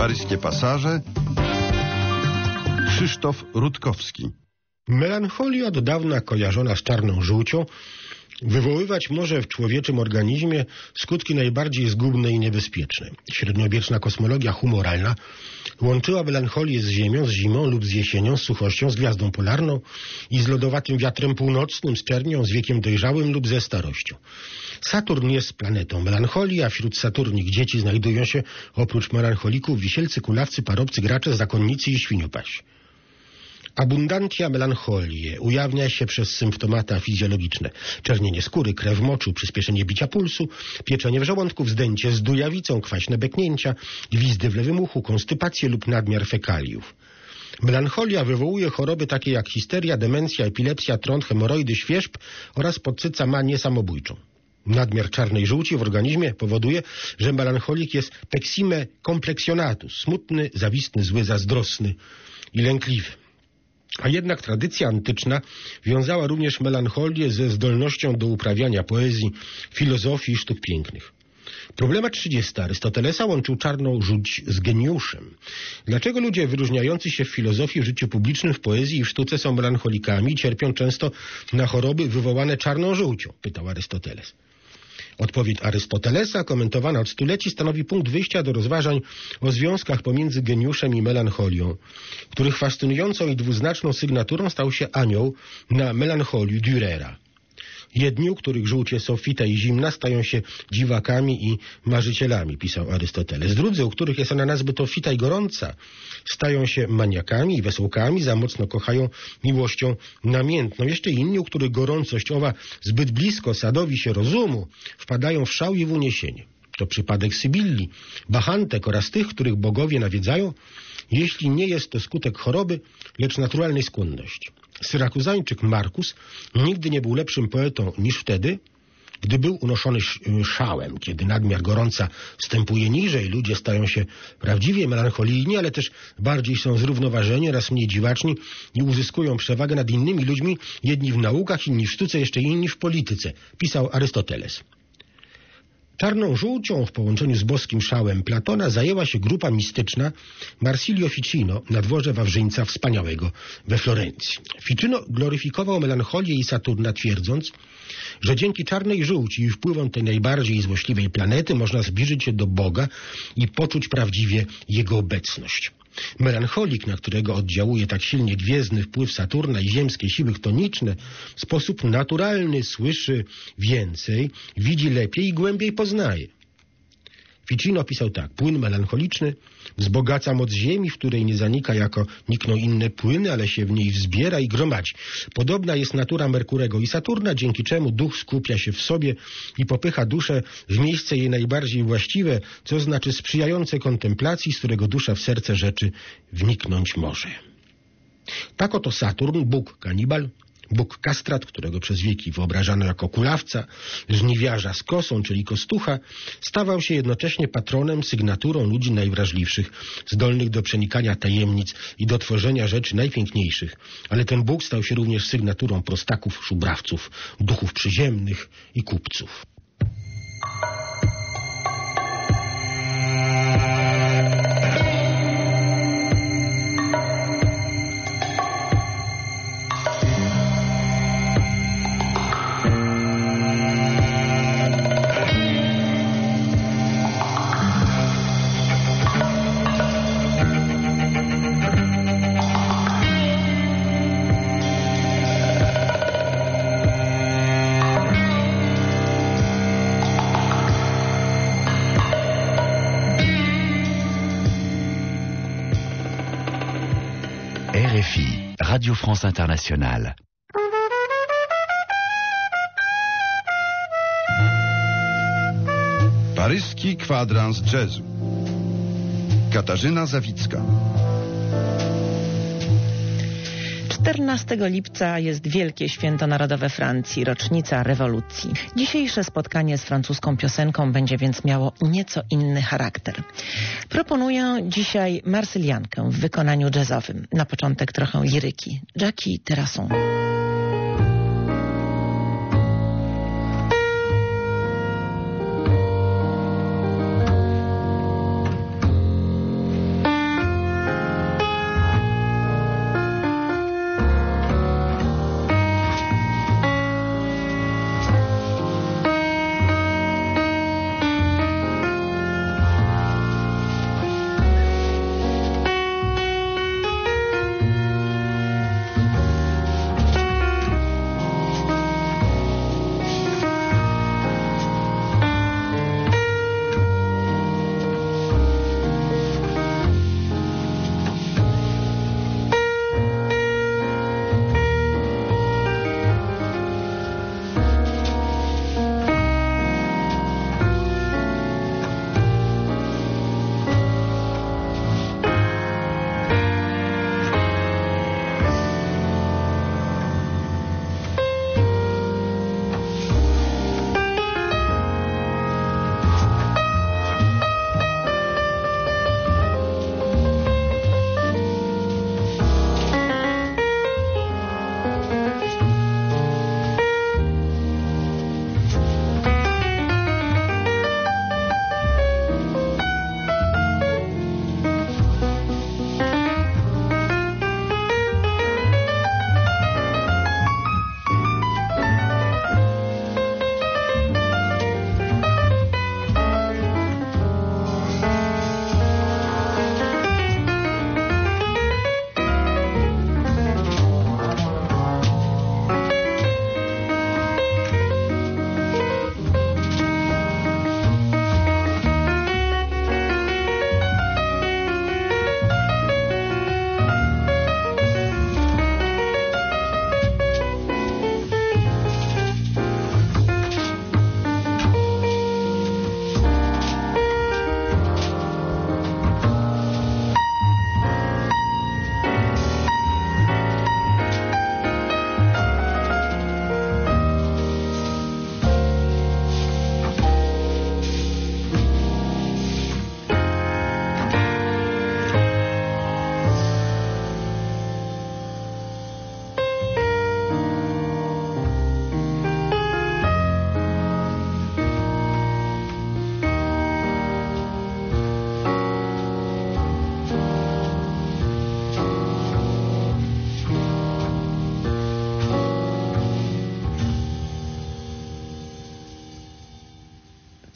Paryskie pasaże. Krzysztof Rutkowski. Melancholia od dawna kojarzona z czarną żółcią wywoływać może w człowieczym organizmie skutki najbardziej zgubne i niebezpieczne. Średniowieczna kosmologia humoralna łączyła melancholię z ziemią, z zimą lub z jesienią, z suchością, z gwiazdą polarną i z lodowatym wiatrem północnym, z czernią, z wiekiem dojrzałym lub ze starością. Saturn jest planetą melancholii, a wśród saturnich dzieci znajdują się oprócz melancholików wisielcy, kulawcy, parobcy, gracze, zakonnicy i świniopasi. Abundantia melancholie ujawnia się przez symptomata fizjologiczne. Czernienie skóry, krew w moczu, przyspieszenie bicia pulsu, pieczenie w żołądku, wzdęcie z dujawicą, kwaśne beknięcia, gwizdy w lewym uchu, konstypację lub nadmiar fekaliów. Melancholia wywołuje choroby takie jak histeria, demencja, epilepsja, trąd, hemoroidy, świerzb oraz podsyca manię samobójczą. Nadmiar czarnej żółci w organizmie powoduje, że melancholik jest pexime complexionatus, smutny, zawistny, zły, zazdrosny i lękliwy. A jednak tradycja antyczna wiązała również melancholię ze zdolnością do uprawiania poezji, filozofii i sztuk pięknych. Problemat 30 Arystotelesa łączył czarną żółć z geniuszem. Dlaczego ludzie wyróżniający się w filozofii, w życiu publicznym, w poezji i w sztuce są melancholikami i cierpią często na choroby wywołane czarną żółcią? Pytał Arystoteles. Odpowiedź Arystotelesa, komentowana od stuleci, stanowi punkt wyjścia do rozważań o związkach pomiędzy geniuszem i melancholią, których fascynującą i dwuznaczną sygnaturą stał się anioł na melancholii Dürera. Jedni, u których żółć jest obfita i zimna, stają się dziwakami i marzycielami, pisał Arystoteles. Drudzy, u których jest ona nazbyt obfita i gorąca, stają się maniakami i wesołkami, za mocno kochają miłością namiętną. Jeszcze inni, u których gorącość owa zbyt blisko sadowi się rozumu, wpadają w szał i w uniesienie. To przypadek Sybilli, Bachantek oraz tych, których bogowie nawiedzają, jeśli nie jest to skutek choroby, lecz naturalnej skłonności. Syrakuzańczyk Markus nigdy nie był lepszym poetą niż wtedy, gdy był unoszony szałem, kiedy nadmiar gorąca wstępuje niżej, ludzie stają się prawdziwie melancholijni, ale też bardziej są zrównoważeni oraz mniej dziwaczni i uzyskują przewagę nad innymi ludźmi, jedni w naukach, inni w sztuce, jeszcze inni w polityce, pisał Arystoteles. Czarną żółcią w połączeniu z boskim szałem Platona zajęła się grupa mistyczna Marsilio Ficino na dworze Wawrzyńca Wspaniałego we Florencji. Ficino gloryfikował melancholię i Saturna, twierdząc, że dzięki czarnej żółci i wpływom tej najbardziej złośliwej planety można zbliżyć się do Boga i poczuć prawdziwie Jego obecność. Melancholik, na którego oddziałuje tak silnie gwiezdny wpływ Saturna i ziemskie siły chtoniczne, w sposób naturalny słyszy więcej, widzi lepiej i głębiej poznaje. Ficino pisał tak: płyn melancholiczny wzbogaca moc ziemi, w której nie zanika jako nikną inne płyny, ale się w niej wzbiera i gromadzi. Podobna jest natura Merkurego i Saturna, dzięki czemu duch skupia się w sobie i popycha duszę w miejsce jej najbardziej właściwe, co znaczy sprzyjające kontemplacji, z którego dusza w serce rzeczy wniknąć może. Tak oto Saturn, Bóg kanibal, Bóg kastrat, którego przez wieki wyobrażano jako kulawca, żniwiarza z kosą, czyli kostucha, stawał się jednocześnie patronem, sygnaturą ludzi najwrażliwszych, zdolnych do przenikania tajemnic i do tworzenia rzeczy najpiękniejszych. Ale ten Bóg stał się również sygnaturą prostaków, szubrawców, duchów przyziemnych i kupców. RFI, Radio France Internationale. Paryski kwadrans jazzu. Katarzyna Zawicka. 14 lipca jest Wielkie Święto Narodowe Francji, rocznica rewolucji. Dzisiejsze spotkanie z francuską piosenką będzie więc miało nieco inny charakter. Proponuję dzisiaj Marsyliankę w wykonaniu jazzowym. Na początek trochę liryki. Jackie Terrasson.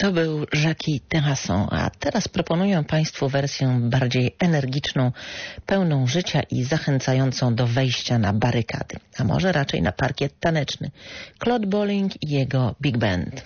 To był Jacques Terrasson, a teraz proponuję Państwu wersję bardziej energiczną, pełną życia i zachęcającą do wejścia na barykady, a może raczej na parkiet taneczny. Claude Bolling i jego Big Band.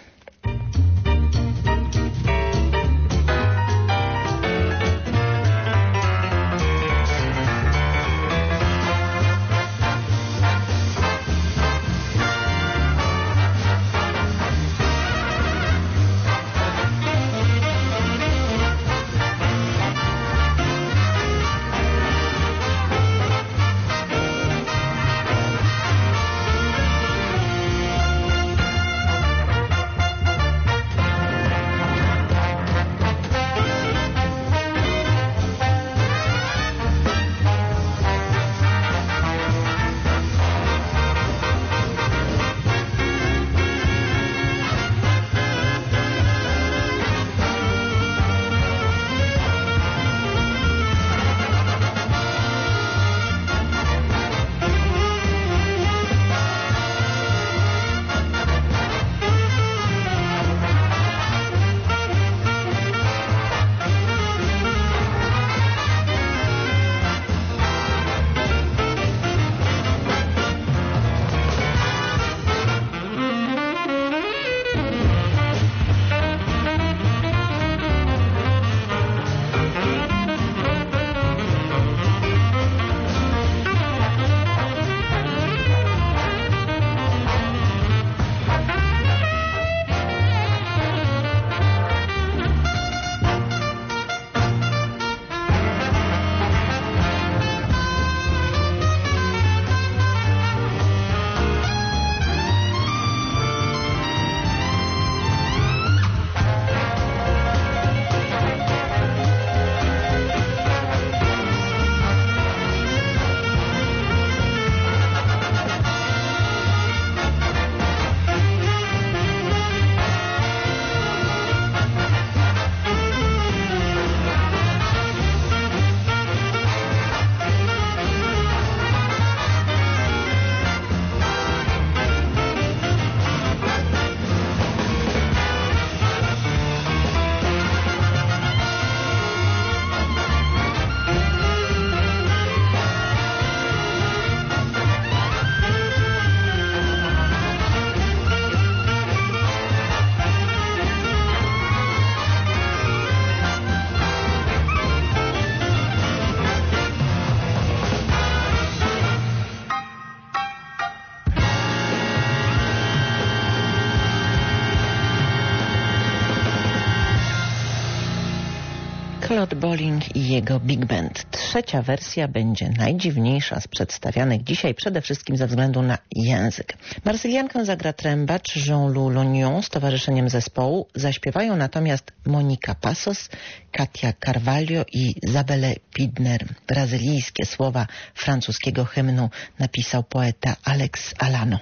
Claude Bolling i jego Big Band. Trzecia wersja będzie najdziwniejsza z przedstawianych dzisiaj, przede wszystkim ze względu na język. Marsyliankę zagra trębacz Jean-Loup Lognon z towarzyszeniem zespołu. Zaśpiewają natomiast Monica Passos, Katia Carvalho i Zabele Pidner. Brazylijskie słowa francuskiego hymnu napisał poeta Alex Alano.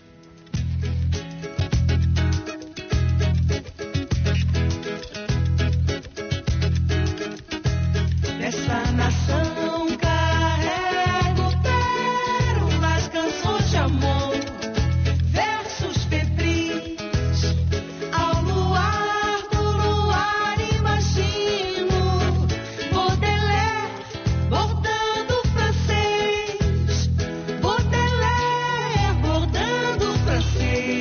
Essa nação carrega o pérolas, canções de amor, versos febris. Ao luar do luar imagino Baudelaire bordando francês, Baudelaire bordando francês.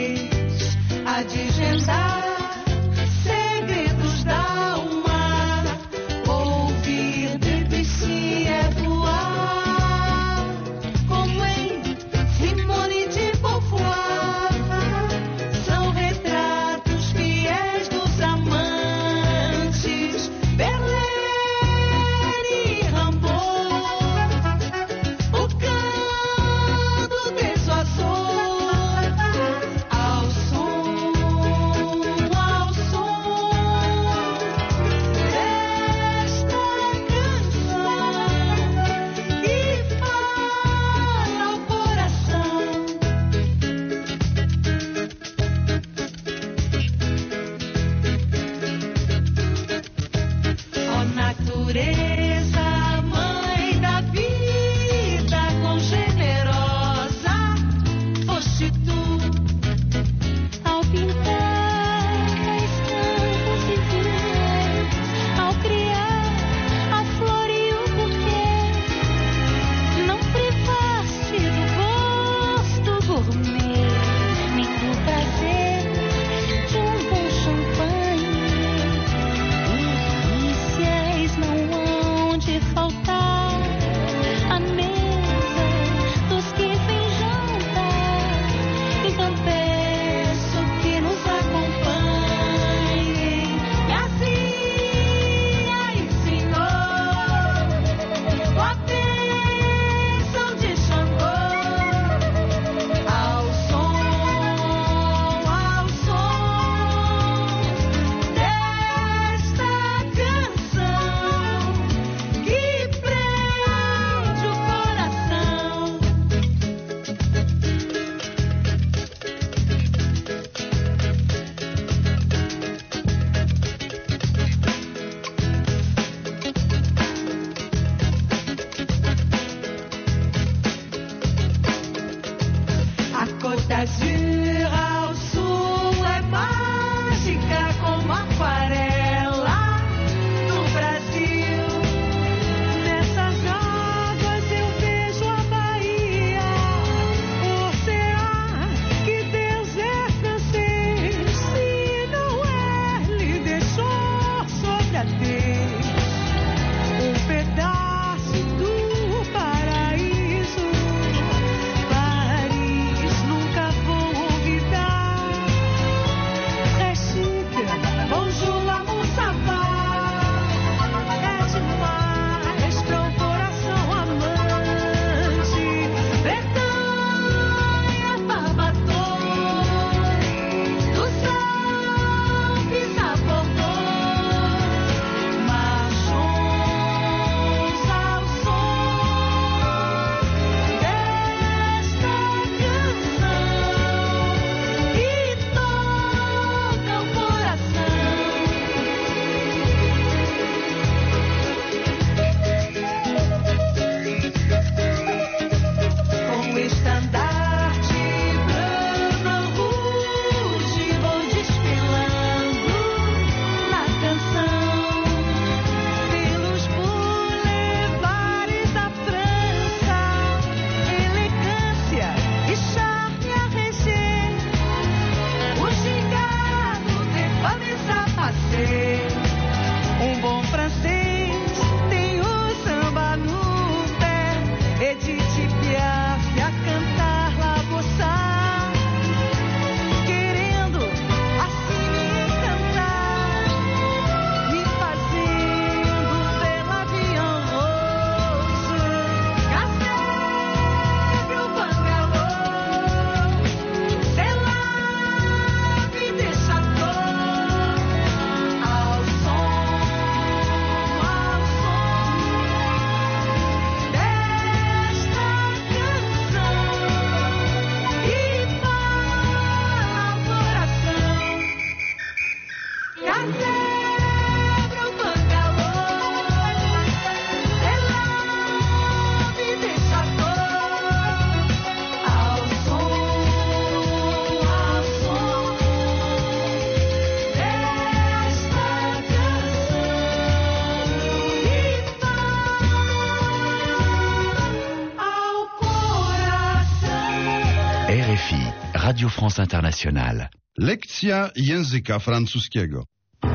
Radio France Internationale. Lekcja języka francuskiego.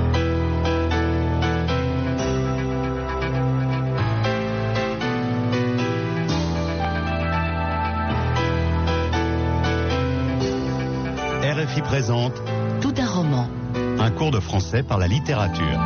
RFI présente Tout un roman. un cours de français par la littérature.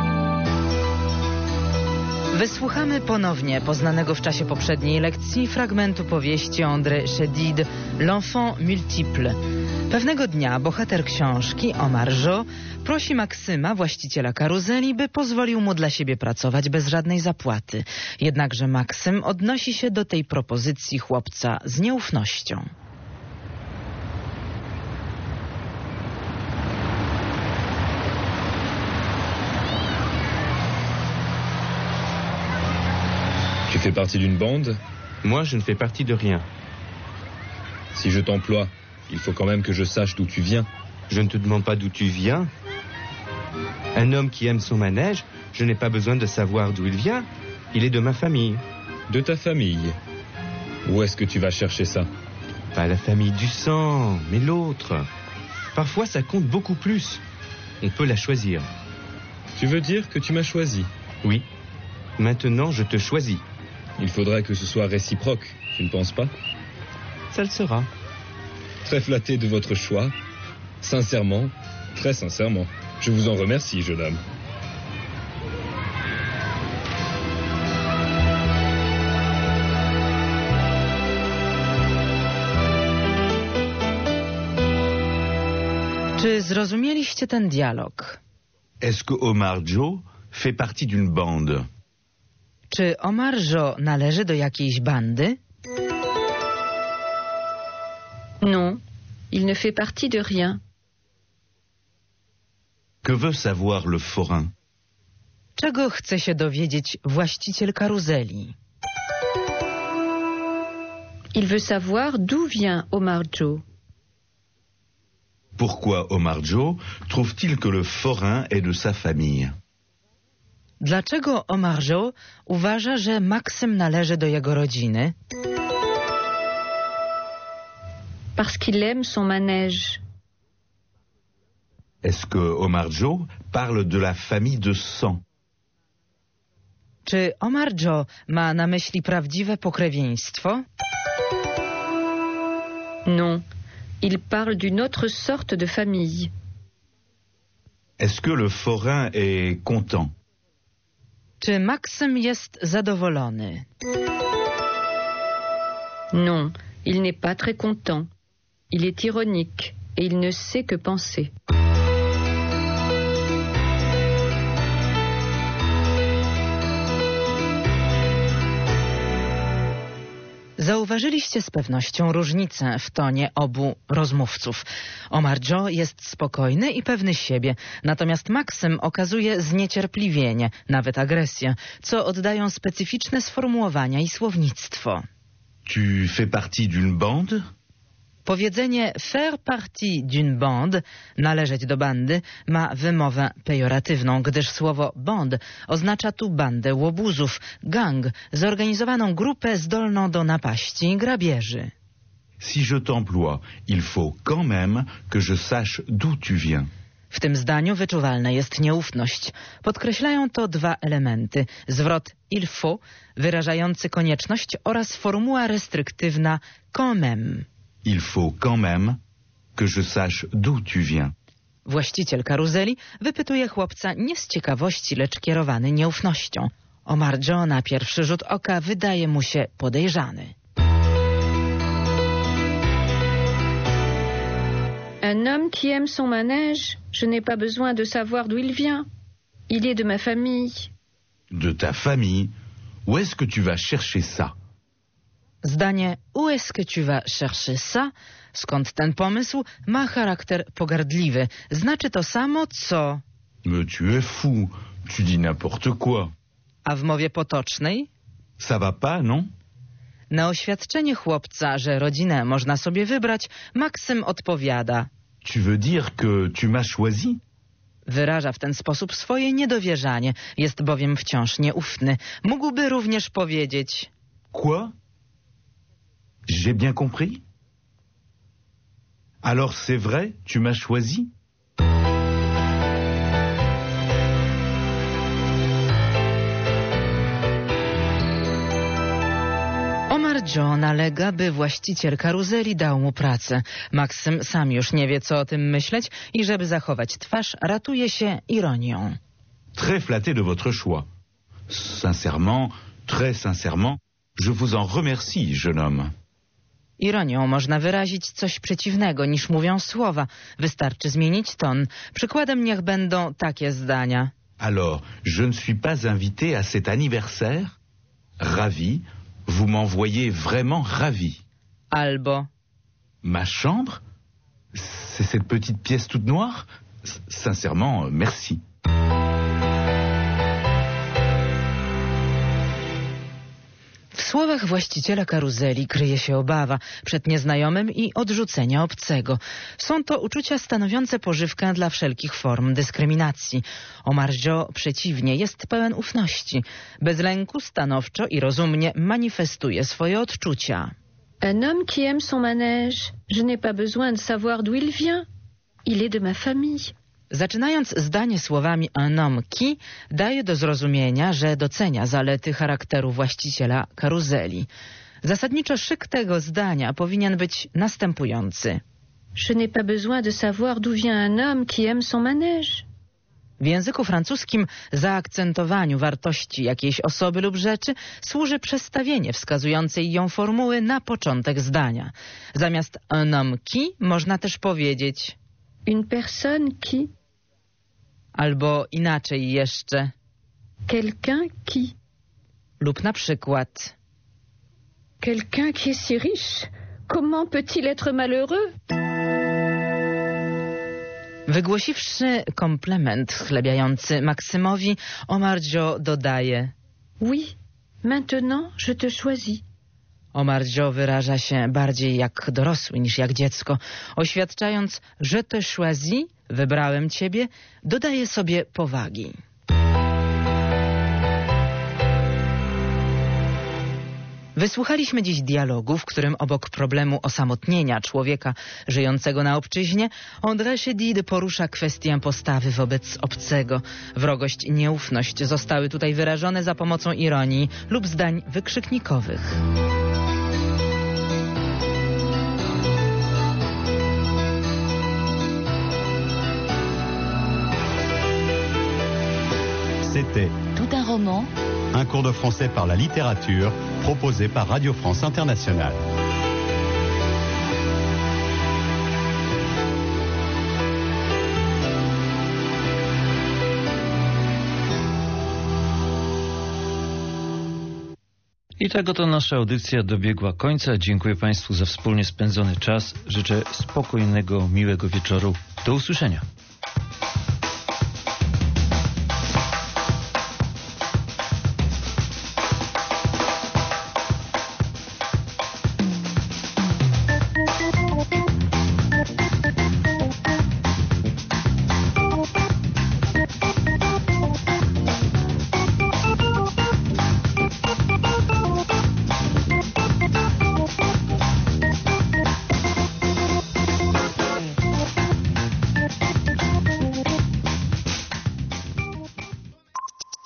Wysłuchamy ponownie poznanego w czasie poprzedniej lekcji fragmentu powieści André Chédid L'enfant multiple. Pewnego dnia bohater książki, Omar Jo, prosi Maksyma, właściciela karuzeli, by pozwolił mu dla siebie pracować bez żadnej zapłaty. Jednakże Maksym odnosi się do tej propozycji chłopca z nieufnością. Tu fais partie d'une bande? Moi, je ne fais partie de rien. Si je t'emploie, il faut quand même que je sache d'où tu viens. Je ne te demande pas d'où tu viens. Un homme qui aime son manège, je n'ai pas besoin de savoir d'où il vient. Il est de ma famille. De ta famille? Où est-ce que tu vas chercher ça? Pas la famille du sang, mais l'autre. Parfois, ça compte beaucoup plus. On peut la choisir. Tu veux dire que tu m'as choisi? Oui. Maintenant, je te choisis. Il faudrait que ce soit réciproque, tu ne penses pas? Ça le sera. Très flatté de votre choix. Sincèrement, très sincèrement. Je vous en remercie, jeune homme. Czy zrozumieliście ten dialog? Est-ce que Omar Jo fait partie d'une bande? Czy Omar Jo należy do jakiejś bandy? Non, il ne fait partie de rien. Que veut savoir le forain? Czego chce się dowiedzieć właściciel karuzeli? Il veut savoir d'où vient Omar Jo. Pourquoi Omar Jo trouve-t-il que le forain est de sa famille? Dlaczego Omar Jo uważa, że Maksym należy do jego rodziny? Parce qu'il aime son manège. Est-ce que Omar Jo parle de la famille de sang? Czy Omar Jo ma na myśli prawdziwe pokrewieństwo? Non, il parle d'une autre sorte de famille. Est-ce que le forain est content? Czy Maksym jest zadowolony? Non, il n'est pas très content. Il est ironique et il ne sait que penser. Zauważyliście z pewnością różnicę w tonie obu rozmówców. Omar Jo jest spokojny i pewny siebie, natomiast Maksym okazuje zniecierpliwienie, nawet agresję, co oddają specyficzne sformułowania i słownictwo. Tu fais partie d'une bande? Powiedzenie faire partie d'une bande, należeć do bandy, ma wymowę pejoratywną, gdyż słowo bande oznacza tu bandę łobuzów, gang, zorganizowaną grupę zdolną do napaści i grabieży. Si je t'emploie, il faut quand même que je sache d'où tu viens. W tym zdaniu wyczuwalna jest nieufność. Podkreślają to dwa elementy. Zwrot il faut, wyrażający konieczność, oraz formuła restriktywna quand même. Il faut quand même que je sache d'où tu viens. Właściciel karuzeli wypytuje chłopca nie z ciekawości, lecz kierowany nieufnością. Omar Jo na pierwszy rzut oka wydaje mu się podejrzany. Un homme qui aime son manège, je n'ai pas besoin de savoir d'où il vient. Il est de ma famille. De ta famille? Où est-ce que tu vas chercher ça? Zdanie où est-ce que tu vas chercher ça? Skąd ten pomysł? Ma charakter pogardliwy. Znaczy to samo, co... Mais tu es fou. Tu dis n'importe quoi. A w mowie potocznej? Ça va pas, non? Na oświadczenie chłopca, że rodzinę można sobie wybrać, Maksym odpowiada. Tu veux dire que tu m'as choisi? Wyraża w ten sposób swoje niedowierzanie. Jest bowiem wciąż nieufny. Mógłby również powiedzieć... Quoi? J'ai bien compris? Alors c'est vrai, tu m'as choisi? Joe nalega, by właściciel karuzeli dał mu pracę. Maksym sam już nie wie, co o tym myśleć i żeby zachować twarz, ratuje się ironią. Très flatté de votre choix. Sincèrement, très sincèrement, je vous en remercie, jeune homme. Ironią można wyrazić coś przeciwnego niż mówią słowa. Wystarczy zmienić ton. Przykładem niech będą takie zdania. Alors, je ne suis pas invité à cet anniversaire? Ravi. Vous m'envoyez vraiment ravi. Albo. Ma chambre? C'est cette petite pièce toute noire? Sincèrement, merci. W słowach właściciela karuzeli kryje się obawa przed nieznajomym i odrzucenia obcego. Są to uczucia stanowiące pożywkę dla wszelkich form dyskryminacji. Omar Joe przeciwnie, jest pełen ufności. Bez lęku stanowczo i rozumnie manifestuje swoje odczucia. Un homme qui aime son manège, je n'ai pas besoin de savoir d'où il vient. Il est de ma famille. Zaczynając zdanie słowami un homme qui, daje do zrozumienia, że docenia zalety charakteru właściciela karuzeli. Zasadniczo szyk tego zdania powinien być następujący. Je n'ai pas besoin de savoir d'où vient un homme qui aime son manège. W języku francuskim zaakcentowaniu wartości jakiejś osoby lub rzeczy służy przestawienie wskazującej ją formuły na początek zdania. Zamiast un homme qui można też powiedzieć une personne qui. Albo inaczej jeszcze. Quelqu'un qui. Lub na przykład. Quelqu'un qui est si riche. Comment peut-il être malheureux? Wygłosiwszy komplement schlebiający Maksymowi, Omar Joe dodaje. Oui, maintenant je te choisis. Omar Joe wyraża się bardziej jak dorosły niż jak dziecko. Oświadczając, je te choisis, wybrałem ciebie, dodaje sobie powagi. Wysłuchaliśmy dziś dialogu, w którym obok problemu osamotnienia człowieka żyjącego na obczyźnie, André Chédid porusza kwestię postawy wobec obcego. Wrogość i nieufność zostały tutaj wyrażone za pomocą ironii lub zdań wykrzyknikowych. C'était Tout un roman, un cours de français par la littérature proposé par Radio France Internationale. I tak oto nasza audycja dobiegła końca. Dziękuję Państwu za wspólnie spędzony czas. Życzę spokojnego, miłego wieczoru. Do usłyszenia.